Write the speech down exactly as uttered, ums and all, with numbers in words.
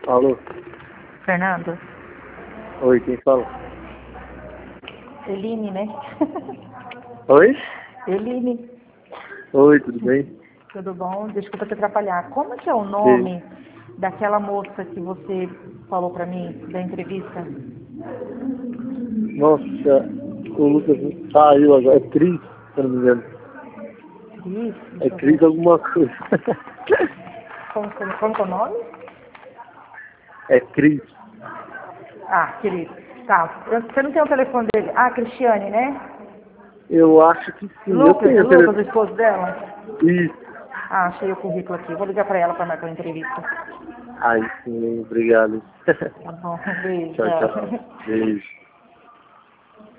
Alô? Fernando? Oi, quem fala? Eline, né? Oi? Eline. Oi, tudo bem? Tudo bom? Desculpa te atrapalhar. Como é que é o Sim. nome daquela moça que você falou pra mim, da entrevista? Nossa, o Lucas saiu agora. É Cris, se eu não me engano. Cris? É Deixa eu Cris ver. alguma coisa. Como, como, como que é o nome? É Cris. Ah, Cris. Tá. Eu- Você não tem o telefone dele? Ah, Cristiane, né? Eu acho que sim. Eu Lucas, é tenho o Lucas, o telefone. esposo dela? Isso. Ah, achei o currículo aqui. Vou ligar pra ela pra marcar a entrevista. Ai, sim, obrigado. Tá bom. Beijo. Tchau, tchau. Tchau. Beijo.